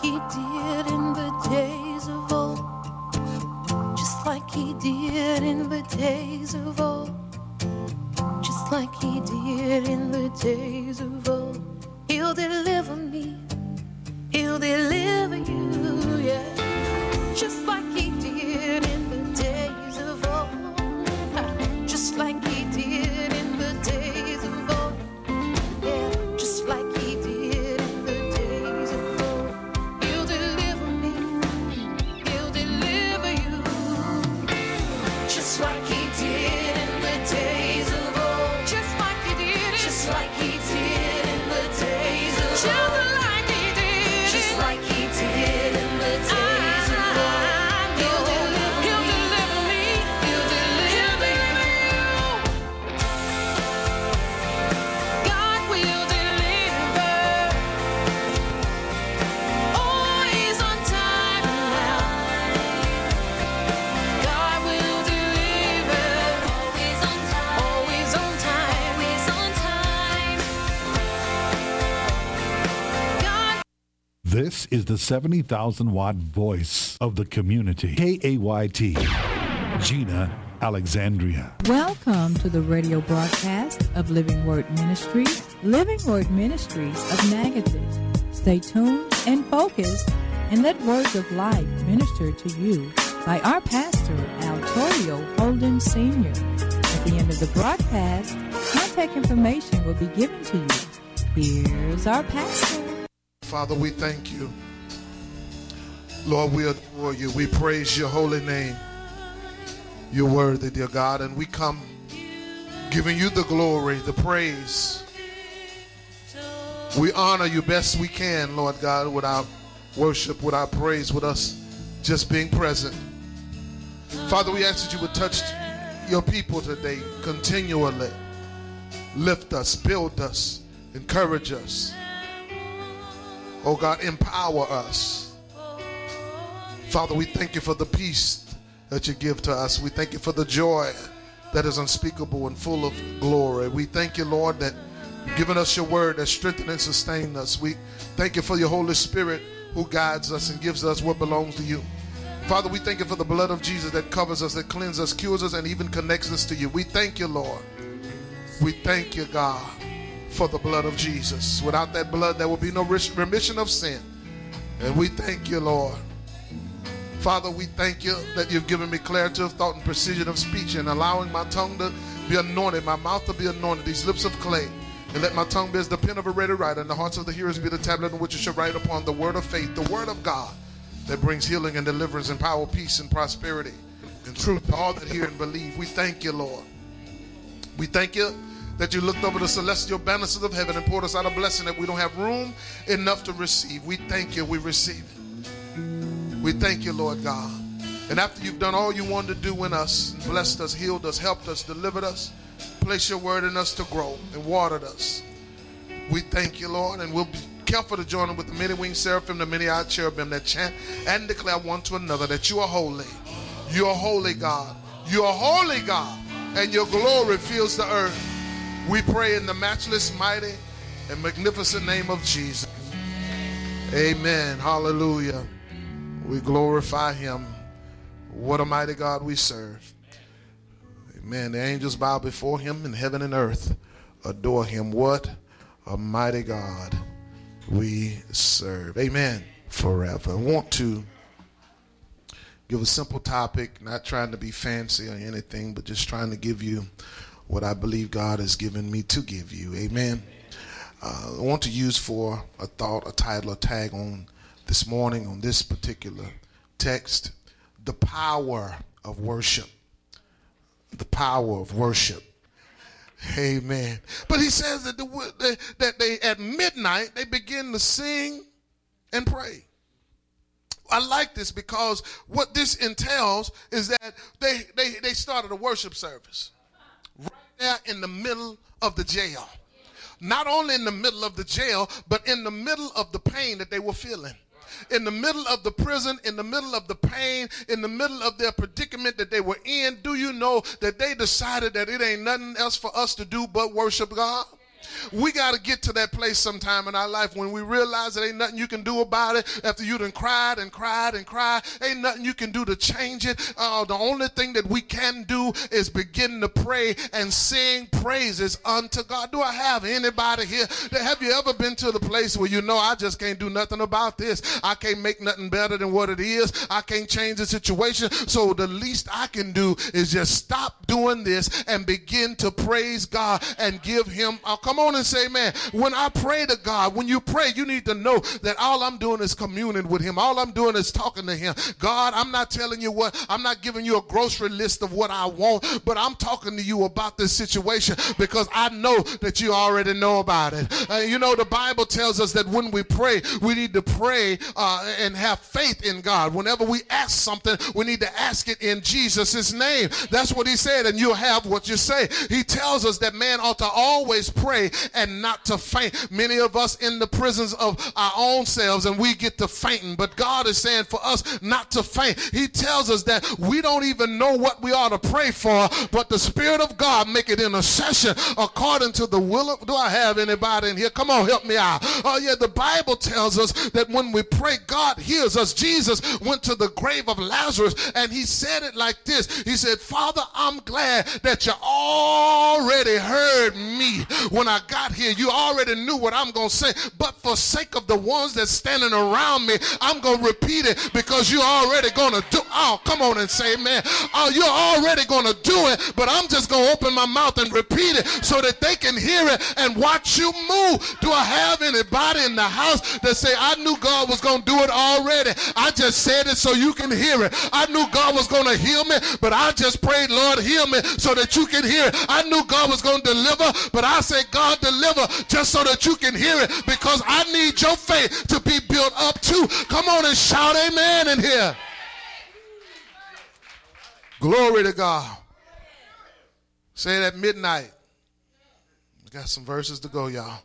he did in the days of old. Just like he did in the days of old. Just like he did in the days of old. He'll deliver me. He'll deliver you, yeah. Just like he did in the days of old. Just like he did in the days of old. Yeah, just like he did in the days of old. He'll deliver me. He'll deliver you. Just like he did in the days of old. Just like he did it. Just like he did in the days of old. Just like he did it. Just like he did in the days of old. He'll deliver me. He'll deliver you. God will deliver. Always on time now. God will deliver. Always on time. Always on time. Always on time. God. This is the 70,000-watt voice of the community. KAYT, Gina Alexandria. Welcome to the radio broadcast of Living Word Ministries, Living Word Ministries of Natchitoches. Stay tuned and focused and let words of life minister to you by our pastor, Altorio Holden Sr. At the end of the broadcast, contact information will be given to you. Here's our pastor. Father, we thank you. Lord, we adore you. We praise your holy name. You're worthy, dear God, and we come giving you the glory, the praise. We honor you best we can, Lord God, with our worship, with our praise, with us just being present. Father, we ask that you would touch your people today continually. Lift us, build us, encourage us. Oh God, empower us. Father, we thank you for the peace that you give to us. We thank you for the joy that is unspeakable and full of glory. We thank you, Lord, that you've given us your word that strengthens and sustains us. We thank you for your Holy Spirit who guides us and gives us what belongs to you. Father, we thank you for the blood of Jesus that covers us, that cleanses us, cures us, and even connects us to you. We thank you, Lord. We thank you, God, for the blood of Jesus. Without that blood, there will be no remission of sin. And we thank you, Lord. Father, we thank you that you've given me clarity of thought and precision of speech and allowing my tongue to be anointed, my mouth to be anointed, these lips of clay. And let my tongue be as the pen of a ready writer, and the hearts of the hearers be the tablet on which you shall write upon the word of faith, the word of God that brings healing and deliverance and power, peace and prosperity and truth to all that hear and believe. We thank you, Lord. We thank you that you looked over the celestial banisters of heaven and poured us out a blessing that we don't have room enough to receive. We thank you, we receive it. We thank you, Lord God. And after you've done all you wanted to do in us, blessed us, healed us, helped us, delivered us, place your word in us to grow and watered us. We thank you, Lord, and we'll be careful to join them with the many-winged seraphim, the many-eyed cherubim that chant and declare one to another that you are holy. You are holy, God. You are holy, God, and your glory fills the earth. We pray in the matchless, mighty, and magnificent name of Jesus. Amen. Hallelujah. We glorify him. What a mighty God we serve. Amen. The angels bow before him, and heaven and earth adore him. What a mighty God we serve. Amen. Forever. I want to give a simple topic, not trying to be fancy or anything, but just trying to give you what I believe God has given me to give you. Amen. I want to use for a thought, a title, a tag on this morning on this particular text, the power of worship. The power of worship. Amen. But he says that they at midnight they begin to sing and pray. I like this because what this entails is that they started a worship service right there in the middle of the jail. Not only in the middle of the jail, but in the middle of the pain that they were feeling. In the middle of the prison, in the middle of the pain, in the middle of their predicament that they were in, do you know that they decided that it ain't nothing else for us to do but worship God? We got to get to that place sometime in our life when we realize that ain't nothing you can do about it after you done cried and cried and cried. Ain't nothing you can do to change it. The only thing that we can do is begin to pray and sing praises unto God. Do I have anybody here? Have you ever been to the place where you know I just can't do nothing about this? I can't make nothing better than what it is. I can't change the situation. So the least I can do is just stop doing this and begin to praise God and give him, come on and say, man, when I pray to God, when you pray, you need to know that all I'm doing is communing with him. All I'm doing is talking to him. God, I'm not telling you what, I'm not giving you a grocery list of what I want, but I'm talking to you about this situation because I know that you already know about it. You know, the Bible tells us that when we pray, we need to pray and have faith in God. Whenever we ask something, we need to ask it in Jesus' name. That's what he said, and you'll have what you say. He tells us that man ought to always pray and not to faint. Many of us in the prisons of our own selves, and we get to fainting, but God is saying for us not to faint. He tells us that we don't even know what we ought to pray for, but the Spirit of God make it intercession according to the will of, do I have anybody in here? Come on, help me out. Oh yeah, the Bible tells us that when we pray, God hears us. Jesus went to the grave of Lazarus and he said it like this. He said, Father, I'm glad that you already heard me when I got here. You already knew what I'm going to say, but for sake of the ones that's standing around me, I'm going to repeat it because you're already going to do. Oh, come on and say, man, oh, you're already going to do it, but I'm just going to open my mouth and repeat it so that they can hear it and watch you move. Do I have anybody in the house that say, I knew God was going to do it already? I just said it so you can hear it. I knew God was going to heal me, but I just prayed, Lord, heal me so that you can hear it. I knew God was going to deliver, but I said, God, deliver just so that you can hear it because I need your faith to be built up too. Come on and shout amen in here. Glory to God. Say it at midnight. We got some verses to go, y'all.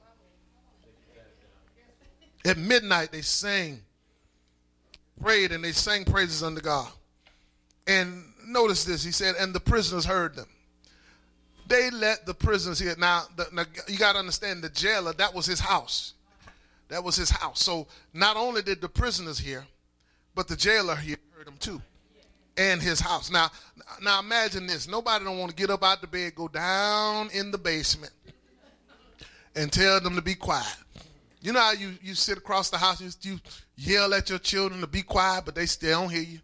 At midnight, they sang, prayed, and they sang praises unto God. And notice this. He said, and the prisoners heard them. They let the prisoners hear. Now you got to understand, the jailer, that was his house. That was his house. So not only did the prisoners hear, but the jailer heard them too. And his house. Now imagine this. Nobody don't want to get up out the bed, go down in the basement and tell them to be quiet. You know how you sit across the house, you yell at your children to be quiet, but they still don't hear you.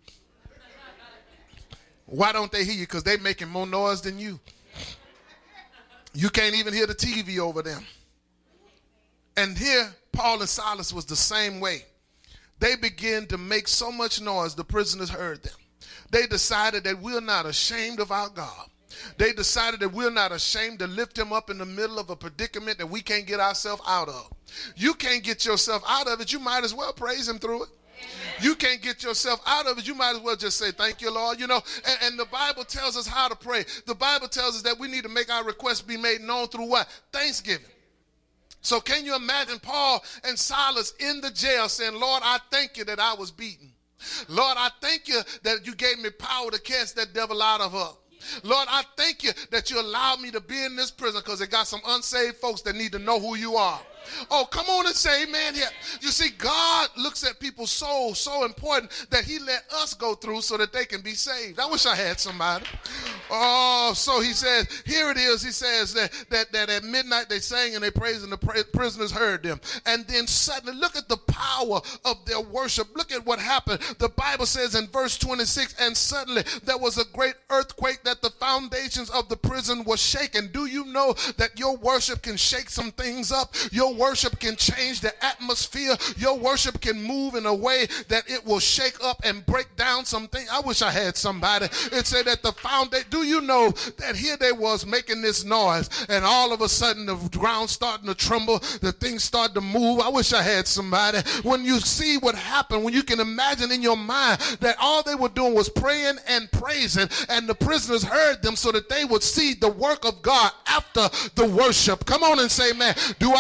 Why don't they hear you? Because they making more noise than you. You can't even hear the TV over them. And here, Paul and Silas was the same way. They began to make so much noise, the prisoners heard them. They decided that we're not ashamed of our God. They decided that we're not ashamed to lift him up in the middle of a predicament that we can't get ourselves out of. You can't get yourself out of it. You might as well praise him through it. You can't get yourself out of it. You might as well just say, thank you, Lord. You know, and the Bible tells us how to pray. The Bible tells us that we need to make our requests be made known through what? Thanksgiving. So can you imagine Paul and Silas in the jail saying, Lord, I thank you that I was beaten. Lord, I thank you that you gave me power to cast that devil out of her. Lord, I thank you that you allowed me to be in this prison because they got some unsaved folks that need to know who you are. Oh, come on and say amen here. You see, God looks at people's souls so important that he let us go through so that they can be saved. I wish I had somebody. Oh, so he says, here it is. He says that at midnight they sang and they praised and the prisoners heard them. And then suddenly, look at the power of their worship. Look at what happened. The Bible says in verse 26, and suddenly there was a great earthquake that the foundations of the prison were shaken. Do you know that your worship can shake some things up? Your worship can change the atmosphere. Your worship can move in a way that it will shake up and break down something. I wish I had somebody. It said that the foundation, do you know that here they was making this noise and all of a sudden the ground starting to tremble, the things start to move. I wish I had somebody. When you see what happened, when you can imagine in your mind that all they were doing was praying and praising, and the prisoners heard them so that they would see the work of God after the worship. Come on and say, man, do I have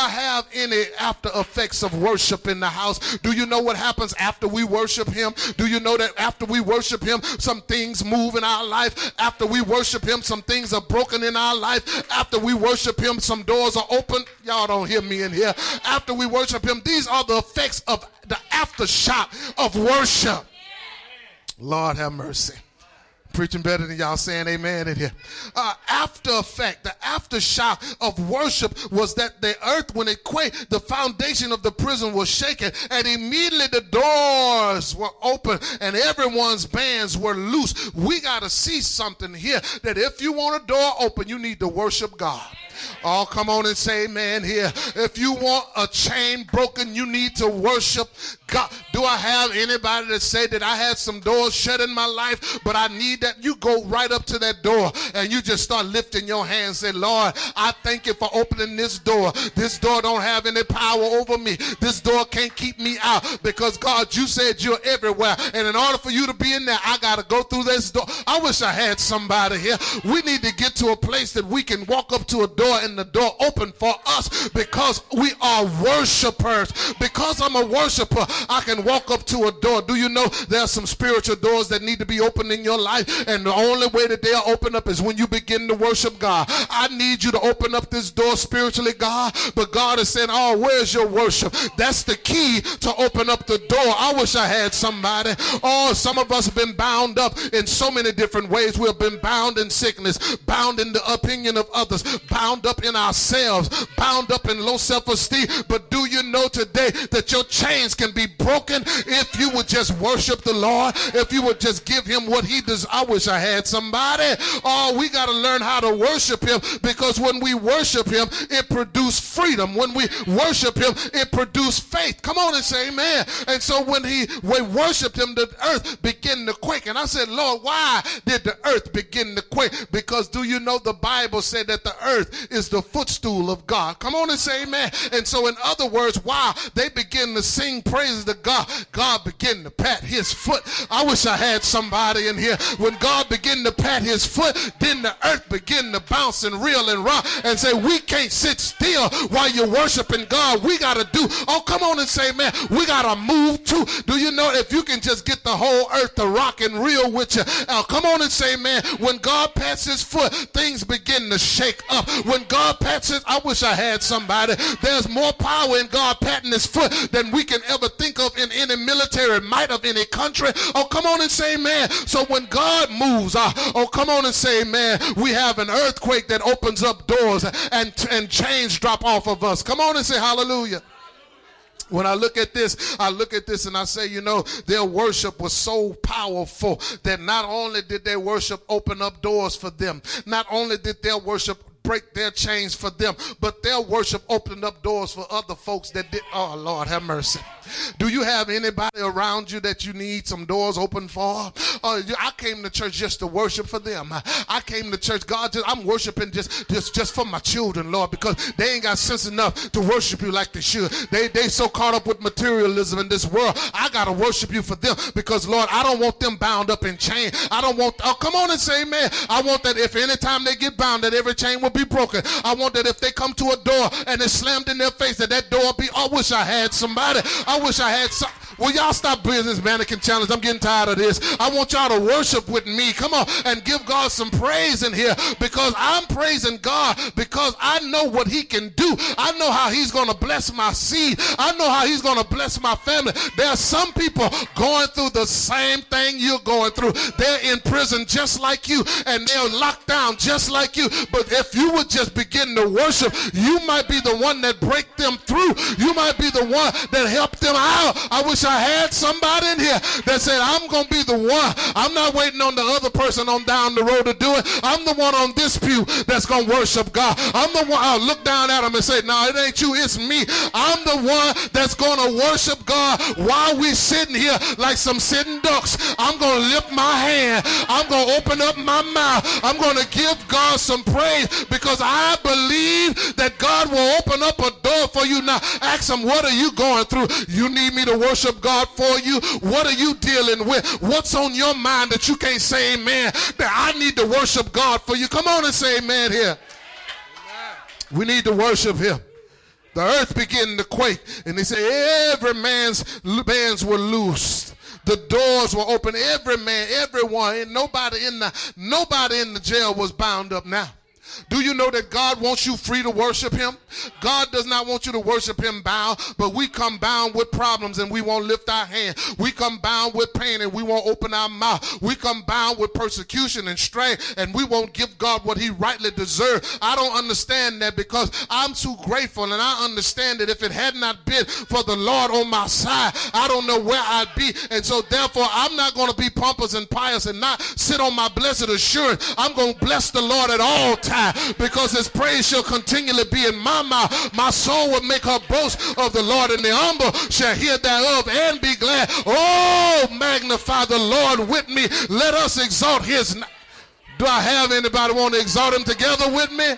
any after effects of worship in the house? Do you know what happens after we worship him? Do you know that after we worship him, some things move in our life? After we worship him, some things are broken in our life. After we worship him, some doors are open. Y'all don't hear me in here. After we worship him, these are the effects of the aftershock of worship. Lord have mercy. Preaching better than y'all saying amen in here. After effect, the aftershock of worship was that the earth, when it quaked, the foundation of the prison was shaken, and immediately the doors were open and everyone's bands were loose. We got to see something here, that if you want a door open, you need to worship God. Oh, come on and say amen here. If you want a chain broken, you need to worship God. Do I have anybody that say that I had some doors shut in my life, but I need that? You go right up to that door and you just start lifting your hands and say, Lord, I thank you for opening this door. This door don't have any power over me. This door can't keep me out, because God, you said you're everywhere. And in order for you to be in there, I got to go through this door. I wish I had somebody here. We need to get to a place that we can walk up to a door and the door open for us, because we are worshipers. Because I'm a worshiper, I can walk up to a door. Do you know there are some spiritual doors that need to be opened in your life, and the only way that they'll open up is when you begin to worship God. I need you to open up this door spiritually, God, but God is saying, oh, where's your worship? That's the key to open up the door. I wish I had somebody. Oh, some of us have been bound up in so many different ways. We've been bound in sickness, bound in the opinion of others, bound up in ourselves, bound up in low self-esteem. But do you know today that your chains can be broken if you would just worship the Lord, if you would just give him what he does? I wish I had somebody. Oh, we got to learn how to worship him, because when we worship him, it produces freedom. When we worship him, it produces faith. Come on and say amen. And so when we worshiped him, the earth began to quake. And I said, Lord, why did the earth begin to quake? Because do you know the Bible said that the earth is the footstool of God? Come on and say amen. And so in other words, while they begin to sing praises to God, God began to pat his foot. I wish I had somebody in here. When God began to pat his foot, then the earth began to bounce and reel and rock and say, we can't sit still while you're worshiping God. We got to do, oh, come on and say, man, we got to move too. Do you know if you can just get the whole earth to rock and reel with you? Come on and say, man, when God pats his foot, things begin to shake up. When God pats his, I wish I had somebody. There's more power in God patting his foot than we can ever think of in any military might of any country. Oh, come on and say amen. So when God moves, oh, come on and say amen. We have an earthquake that opens up doors and chains drop off of us. Come on and say hallelujah. When I look at this and I say, you know, their worship was so powerful that not only did their worship open up doors for them, not only did their worship break their chains for them, but their worship opened up doors for other folks that did. Oh, Lord, have mercy. Do you have anybody around you that you need some doors open for? I came to church just to worship for them. I came to church, God, I'm worshiping just for my children, Lord, because they ain't got sense enough to worship you like they should. They so caught up with materialism in this world. I got to worship you for them, because, Lord, I don't want them bound up in chain. I don't want, oh, come on and say amen. I want that if anytime they get bound, that every chain will be broken. I want that if they come to a door and it's slammed in their face, that door be, I wish I had somebody. I wish I had some. Will y'all stop business mannequin challenge? I'm getting tired of this. I want y'all to worship with me. Come on and give God some praise in here, because I'm praising God because I know what he can do. I know how he's going to bless my seed. I know how he's going to bless my family. There are some people going through the same thing you're going through. They're in prison just like you, and they're locked down just like you. But if you would just begin to worship, you might be the one that break them through. You might be the one that help them out. I wish I had somebody in here that said, I'm going to be the one. I'm not waiting on the other person on down the road to do it. I'm the one on this pew that's going to worship God. I'm the one. I'll look down at him and say, no, it ain't you, it's me. I'm the one that's going to worship God while we're sitting here like some sitting ducks. I'm going to lift my hand. I'm going to open up my mouth. I'm going to give God some praise, because I believe that God will open up a door for you. Now ask him, what are you going through? You need me to worship God for you? What are you dealing with? What's on your mind that you can't say amen? That I need to worship God for you. Come on and say amen here. We need to worship him. the earth began to quake. And they said every man's bands were loosed. The doors were open. Every man, everyone, and nobody in the jail was bound up now. Do you know that God wants you free to worship him? God does not want you to worship him bound, but we come bound with problems and we won't lift our hand. We come bound with pain and we won't open our mouth. We come bound with persecution and strain and we won't give God what he rightly deserves. I don't understand that because I'm too grateful, and I understand that if it had not been for the Lord on my side, I don't know where I'd be. And so therefore I'm not going to be pompous and pious and not sit on my blessed assurance. I'm going to bless the Lord at all times, because his praise shall continually be in my mouth. My soul will make her boast of the Lord, and the humble shall hear thereof and be glad. Oh, magnify the Lord with me. Let us exalt his name. Do I have anybody want to exalt him together with me?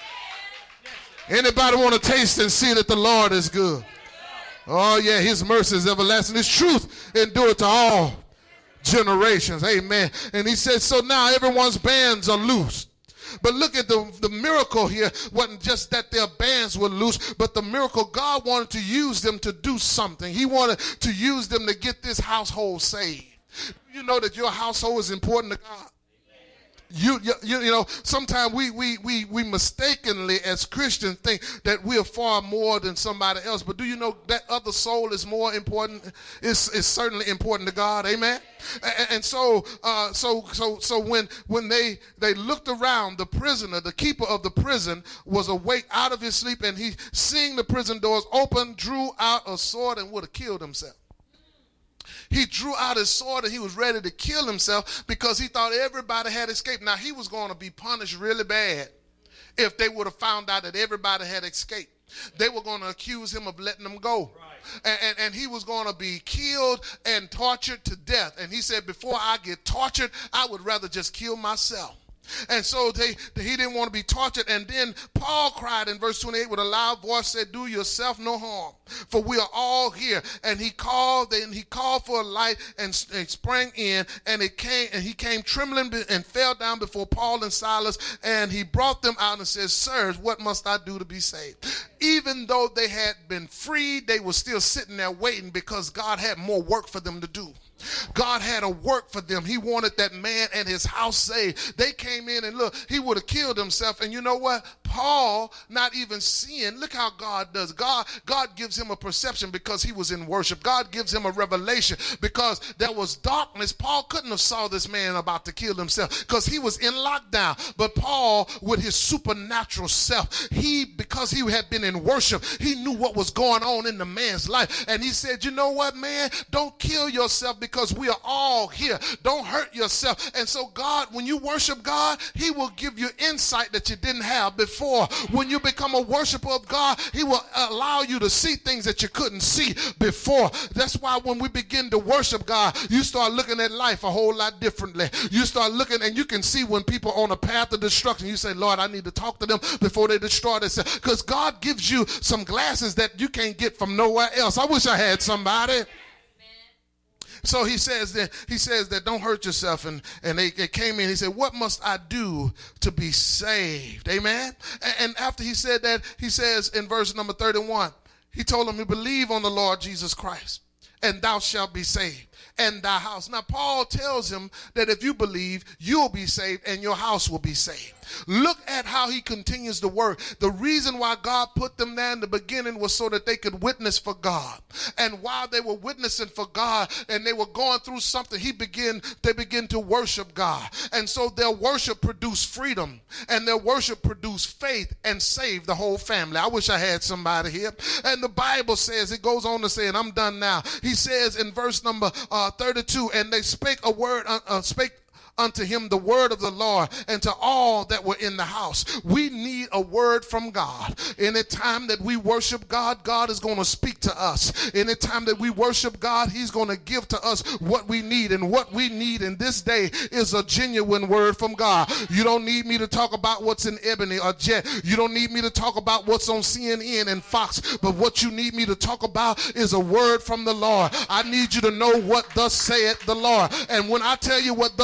Anybody want to taste and see that the Lord is good? Oh yeah, his mercy is everlasting. His truth endure to all generations. Amen. And he says, so now everyone's bands are loosed. But look at the miracle here. Wasn't just that their bands were loose, but the miracle, God wanted to use them to do something. He wanted to use them to get this household saved. You know that your household is important to God. You know, sometimes we mistakenly as Christians think that we are far more than somebody else. But do you know that other soul is more important? Is certainly important to God. Amen. And so when they looked around, the prisoner, the keeper of the prison, was awake out of his sleep, and he, seeing the prison doors open, drew out a sword and would have killed himself. He drew out his sword and he was ready to kill himself because he thought everybody had escaped. Now, he was going to be punished really bad if they would have found out that everybody had escaped. They were going to accuse him of letting them go. Right. And he was going to be killed and tortured to death. And he said, before I get tortured, I would rather just kill myself. And so he didn't want to be tortured. And then Paul cried in verse 28 with a loud voice, said, do yourself no harm, for we are all here. And he called for a light and sprang in, and he came trembling and fell down before Paul and Silas, and he brought them out and said, sirs, what must I do to be saved? Even though they had been freed, they were still sitting there waiting because God had more work for them to do. God had a work for them. He wanted that man and his house saved. They came in and look, he would have killed himself. And you know what? Paul, not even seeing, look how God does. God gives him a perception because he was in worship. God gives him a revelation because there was darkness. Paul couldn't have saw this man about to kill himself because he was in lockdown. But Paul, with his supernatural self, because he had been in worship, he knew what was going on in the man's life. And he said, you know what, man? Don't kill yourself because we are all here. Don't hurt yourself. And so God, when you worship God, he will give you insight that you didn't have before. When you become a worshiper of God, he will allow you to see things that you couldn't see before. That's why when we begin to worship God, you start looking at life a whole lot differently. You start looking and you can see when people are on a path of destruction. You say, Lord, I need to talk to them before they destroy themselves. Because God gives you some glasses that you can't get from nowhere else. I wish I had somebody. So he says that don't hurt yourself. And they came in. He said, what must I do to be saved? Amen. And after he said that, he says in verse number 31, he told them to believe on the Lord Jesus Christ, and thou shalt be saved, and thy house. Now, Paul tells him that if you believe, you'll be saved and your house will be saved. Look at how he continues to work. The reason why God put them there in the beginning was so that they could witness for God. And while they were witnessing for God and they were going through something, they begin to worship God. And so their worship produced freedom, and their worship produced faith and saved the whole family. I wish I had somebody here. And the Bible says, it goes on to say, and I'm done now. He says in verse number 32, and they spake a word, unto him the word of the Lord, and to all that were in the house. We need a word from God. Anytime that we worship God, God is going to speak to us. Anytime that we worship God, he's going to give to us what we need. And what we need in this day is a genuine word from God. You don't need me to talk about what's in Ebony or Jet. You don't need me to talk about what's on CNN and Fox. But what you need me to talk about is a word from the Lord. I need you to know what thus saith the Lord. And when I tell you what thus saith the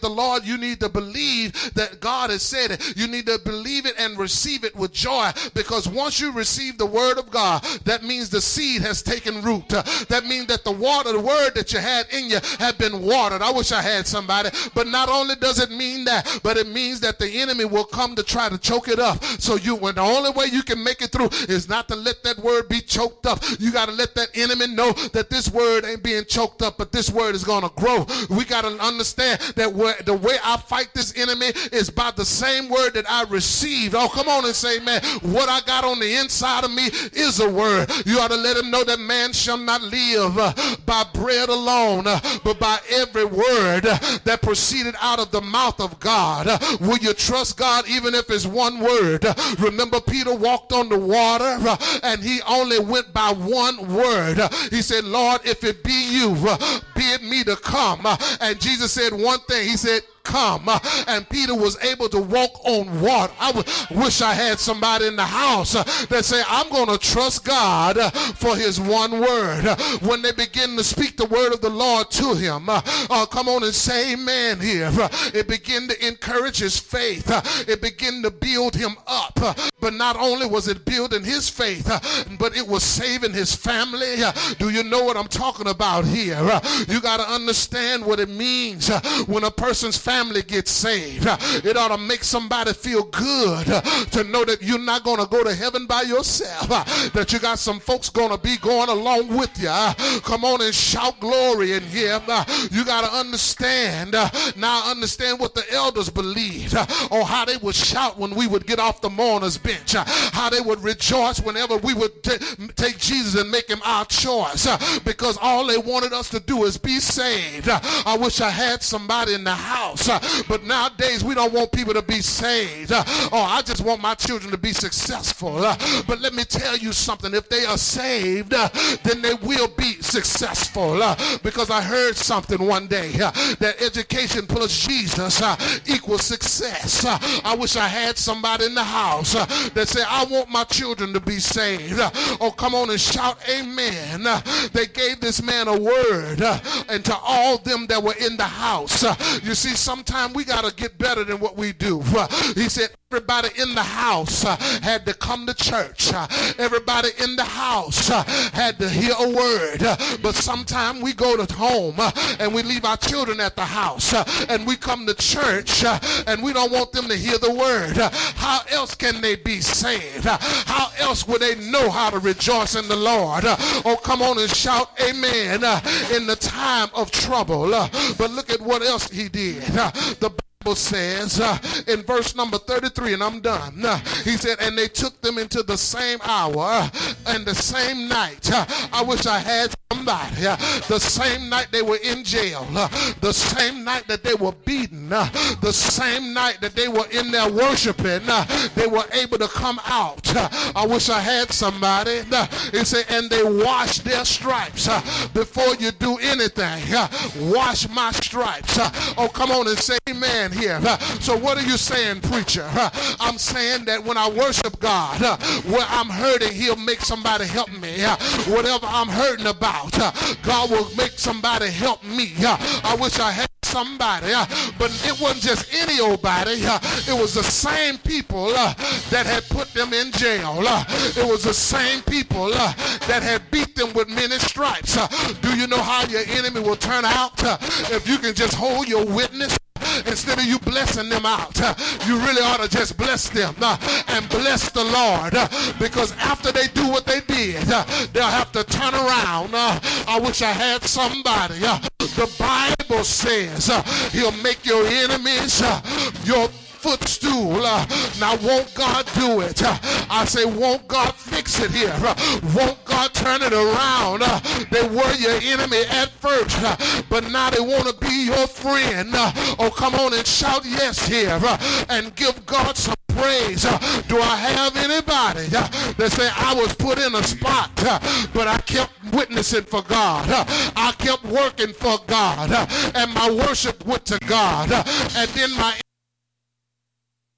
the Lord, you need to believe that God has said it. You need to believe it and receive it with joy, because once you receive the word of God, that means the seed has taken root. That means that the word that you had in you had been watered. I wish I had somebody. But not only does it mean that, but it means that the enemy will come to try to choke it up. So the only way you can make it through is not to let that word be choked up. You got to let that enemy know that this word ain't being choked up, but this word is going to grow. We got to understand that the way I fight this enemy is by the same word that I received. Oh, come on and say, man, what I got on the inside of me is a word. You ought to let him know that man shall not live by bread alone, but by every word that proceeded out of the mouth of God. Will you trust God even if it's one word? Remember, Peter walked on the water and he only went by one word. He said, Lord, if it be you, bid me to come. And Jesus said one thing. He said, come. And Peter was able to walk on water. I wish I had somebody in the house that say, I'm going to trust God for his one word. When they begin to speak the word of the Lord to him, come on and say amen here. It began to encourage his faith. It began to build him up. But not only was it building his faith, but it was saving his family. Do you know what I'm talking about here? You got to understand what it means when a person's family gets saved. It ought to make somebody feel good to know that you're not going to go to heaven by yourself, that you got some folks going to be going along with you. Come on and shout glory in here. You got to understand, now understand what the elders believed, or how they would shout when we would get off the mourner's bench, how they would rejoice whenever we would take Jesus and make him our choice, because all they wanted us to do is be saved. I wish I had somebody in the house, but nowadays we don't want people to be saved. I just want my children to be successful. But let me tell you something, if they are saved, then they will be successful, because I heard something one day that education plus Jesus equals success. I wish I had somebody in the house that say, I want my children to be saved. Oh, come on and shout amen. They gave this man a word, and to all them that were in the house. You see, sometimes we got to get better than what we do. He said, everybody in the house had to come to church. Everybody in the house had to hear a word. But sometimes we go to home and we leave our children at the house, and we come to church and we don't want them to hear the word. How else can they be saved? How else would they know how to rejoice in the Lord? Oh, come on and shout amen in the time of trouble. But look at what else he did. The Bible says in verse number 33, and I'm done. He said, and they took them into the same hour and the same night. I wish I had somebody. The same night they were in jail, the same night that they were beaten, the same night that they were in there worshiping, they were able to come out. I wish I had somebody. He said, and they washed their stripes. Before you do anything, wash my stripes. Oh, come on and say amen here. So what are you saying, preacher? I'm saying that when I worship God, where I'm hurting, he'll make somebody help me. Whatever I'm hurting about, God will make somebody help me. I wish I had somebody, but it wasn't just any old body. It was the same people that had put them in jail. It was the same people that had beat them with many stripes. Do you know how your enemy will turn out if you can just hold your witness? Instead of you blessing them out, you really ought to just bless them and bless the Lord, because after they do what they did, they'll have to turn around. I wish I had somebody. The Bible says he'll make your enemies your footstool. Now won't God do it? I say, won't God fix it here? Won't God turn it around? They were your enemy at first, but now they want to be your friend. Oh, come on and shout yes here and give God some praise. Do I have anybody that say, I was put in a spot, but I kept witnessing for God. I kept working for God, and my worship went to God, and then my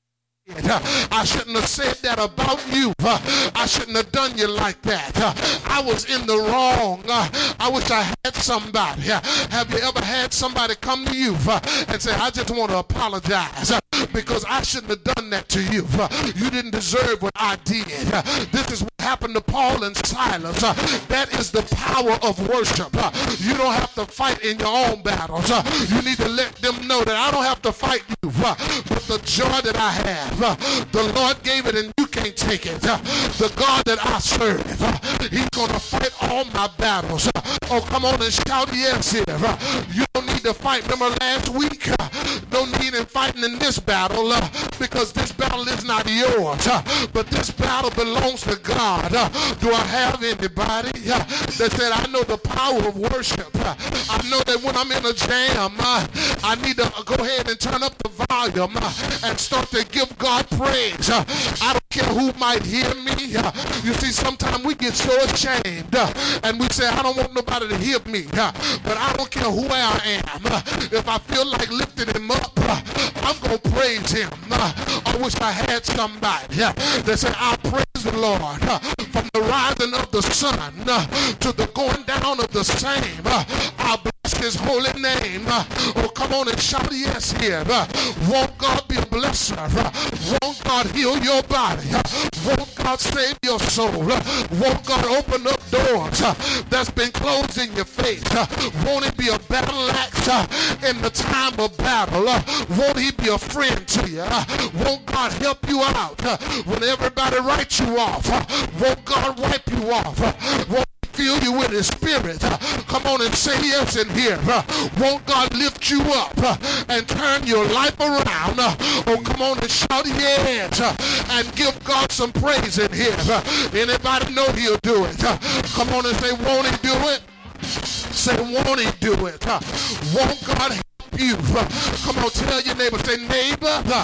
I shouldn't have said that about you. I shouldn't have done you like that. I was in the wrong. I wish I had somebody. Have you ever had somebody come to you and say, I just want to apologize because I shouldn't have done that to you. You didn't deserve what I did. This is what happened to Paul and Silas. That is the power of worship. You don't have to fight in your own battles. You need to let them know that I don't have to fight you, but the joy that I have, the Lord gave it and you can't take it. The God that I serve, he's going to fight all my battles. Oh, come on and shout yes here. You don't need to fight. Remember last week? No need in fighting in this battle because this battle is not yours, but this battle belongs to God. Do I have anybody that said, I know the power of worship? I know that when I'm in a jam, I need to go ahead and turn up the volume and start to give God praise. I don't care who might hear me. You see, sometimes we get so ashamed and we say, I don't want nobody to hear me, but I don't care who I am. If I feel like lifting him up, I'm going to praise him. I wish I had somebody that said, I'll praise the Lord from the rising of the sun to the going down of the same. I'll bless his holy name. Oh, come on and shout yes here. Won't God be a blesser? Won't God heal your body? Won't God save your soul? Won't God open up doors that's been closed in your face? Won't he be a battle axe in the time of battle? Won't he be a friend to you? Won't God help you out when everybody writes you off? Won't God wipe you off? Won't fill you with his spirit? Come on and say yes in here. Won't God lift you up and turn your life around? Oh, come on and shout yes and give God some praise in here. Anybody know he'll do it? Come on and say, won't he do it? Say, won't he do it? Won't God help you? Come on, tell your neighbor, say, neighbor,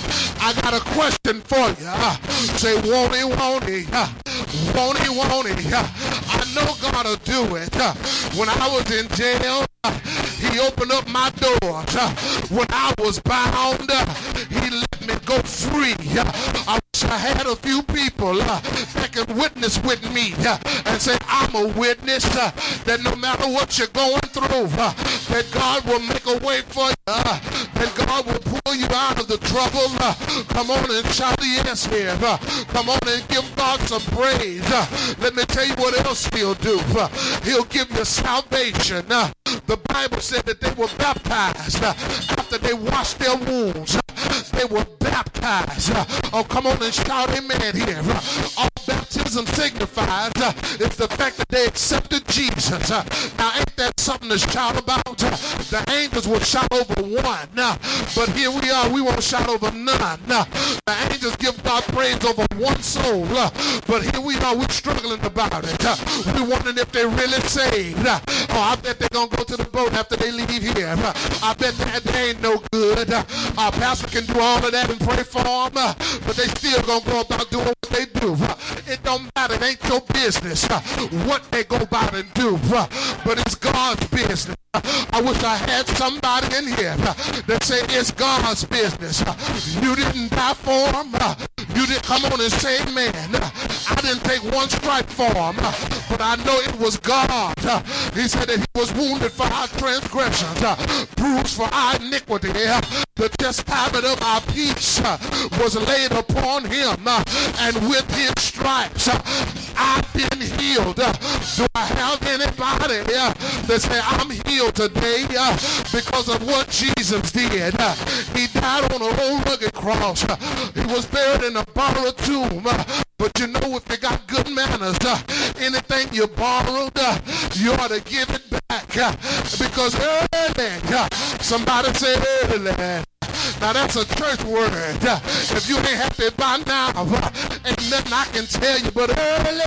I got a question for you. Say, won't he, won't he? Won't he, won't he? I know God will do it. When I was in jail, he opened up my doors. When I was bound, he let me go free. I wish I had a few people that could witness with me and say, I'm a witness that no matter what you're going through, that God will make a way for you, that God will pull you out of the trouble. Come on and shout yes here. Come on and give God some praise. Let me tell you what else he'll do. He'll give you salvation. The Bible said that they were baptized after they washed their wounds. They were baptized. Oh, come on and shout amen here. All baptism signifies is the fact that they accepted Jesus. Now, ain't that something to shout about? The angels will shout over one, but here we are, we won't shout over none. The angels give God praise over one soul, but here we are, we're struggling about it. We're wondering if they're really saved. Oh, I bet they're going to go to the boat after they leave here. I bet that they ain't no good. Our pastor can do all of that and pray for them, but they still going to go about doing what they do. It don't matter. It ain't your business what they go about and do, but it's God's business. I wish I had somebody in here that say it's God's business. You didn't die for him. You didn't come on and say amen. I didn't take one stripe for him, but I know it was God. He said that he was wounded for our transgressions, bruised for our iniquity. The chastisement of our peace was laid upon him, and with his stripes I've been healed. Do I have anybody that say I'm healed today because of what Jesus did? He died on an old rugged cross. He was buried in a borrowed tomb. But you know, if you got good manners, anything you borrowed, you ought to give it back. Because early, somebody said early. Now that's a church word. If you ain't happy by now, ain't nothing I can tell you. But early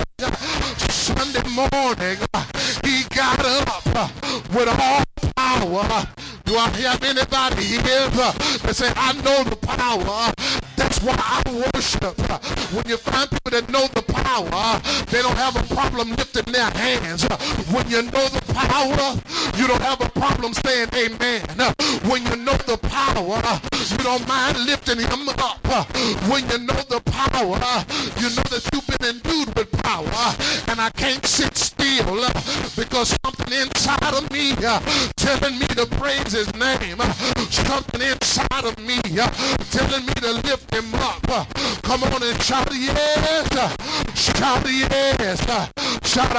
Sunday morning, he got up with all power. Do I have anybody here that say, I know the power that's That's why I worship. When you find people that know the power, they don't have a problem lifting their hands. When you know the power, you don't have a problem saying amen. When you know the power, you don't mind lifting him up. When you know the power, you know that you've been endued with power, and I can't sit still because something inside of me telling me to praise his name. Something inside of me telling me to lift him up. Come on and shout yes. Shout yes. Shout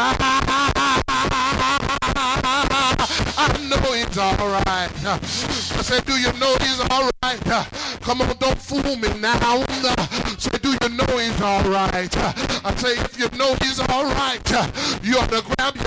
I know he's all right. I said, do you know he's all right? Come on, don't fool me now. Say, do you know he's all right? I say, if you know he's all right, you ought to grab your